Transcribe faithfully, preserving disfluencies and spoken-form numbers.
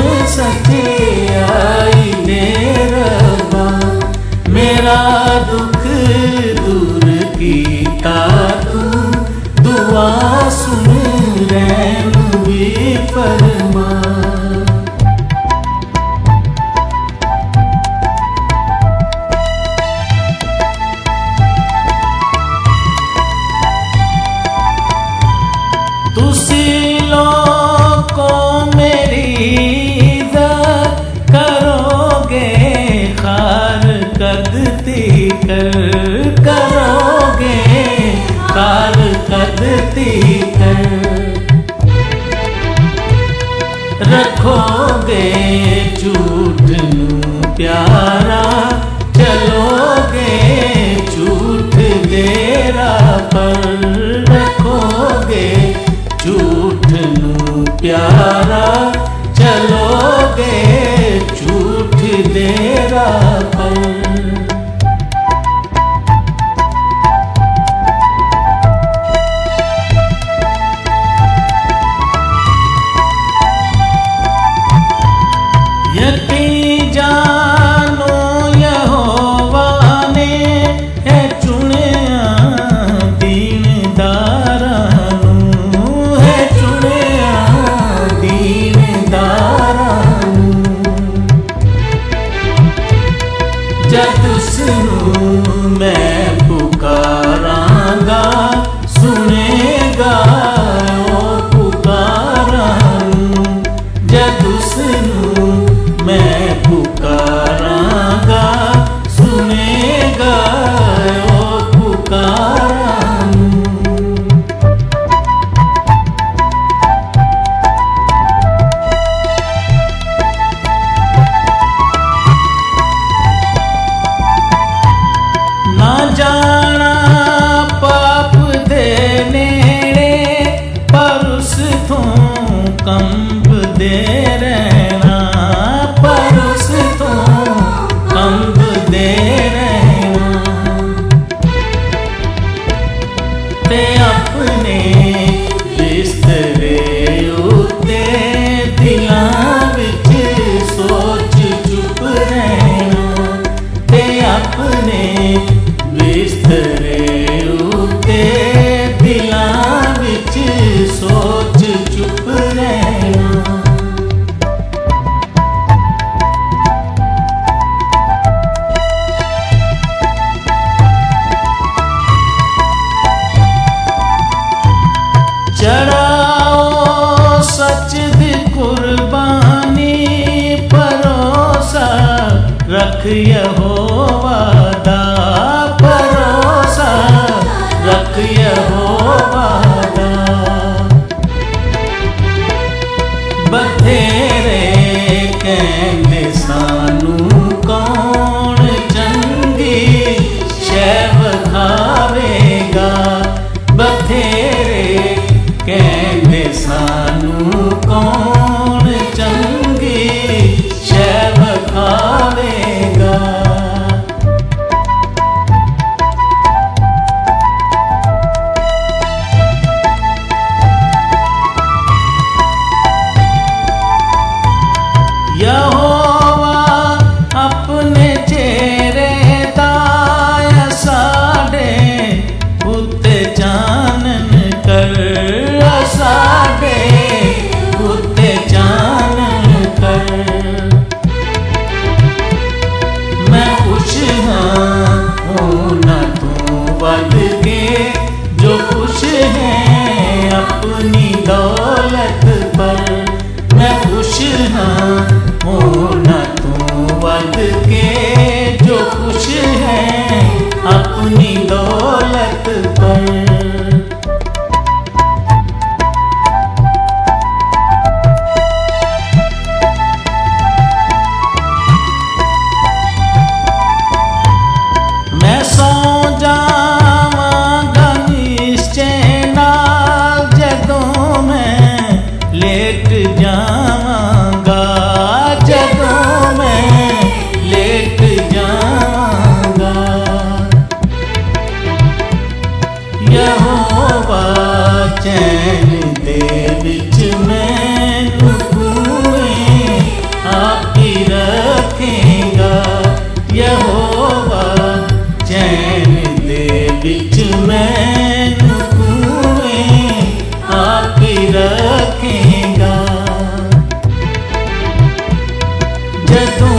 सच्चाई दे रब्बा, मेरा दुख दूर कीता तू, दुआ सुन रैनू भी फरमा। तुसी लोगों मेरी इज़्ज़त करोगे, खार कदती कर करोगे, खार कदती कर, रखोगे झूठ नू प्यारा, चलोगे झूठ देरा पर, रखोगे झूठ नू प्यारा, चलोगे झूठ देरा पर। यकीन जानो यहोवा ने है चुनिया दीनदारां नू, है चुनिया दीनदारां नू। जद उसनू मैं पुकारांगा, सुनेगा ओ पुकारां नू। जद उसनू मैं पुकारांगा, सुनेगा ओ पुकारां नू। ना जाना पाप दे नेड़े, पर उस थों कंब दे रहना, पर उस थों कंब दे रहना। ते अपने बिस्तरे उत्ते दिलां विच सोच चुप रहना, ते अपने बिस्तरे उत्ते दिलां विच सोच चुप रहना। चढ़ाओ सच दी कुर्बानी, भरोसा रख यहोवा दा, भरोसा रख यहोवा दा। बथेरे कहंदे सानू कौन चंगी शै विखावेगा, बथेरे कहंदे सानू कौन चंगी शै विखावेगा। यहोवा अपने चेहरे दा साडे उत्ते चानन कर, साडे उत्ते चानन कर। मैं खुश हाँ होना तू बद के, जो खुश है अपनी दौलत पर। मैं खुश हाँ होना तू बद के, जो खुश है अपनी दौलत पर। मैं सौ जावांगा निश्चय नाल, जदों मैं लेट जावांगा, जदों जदों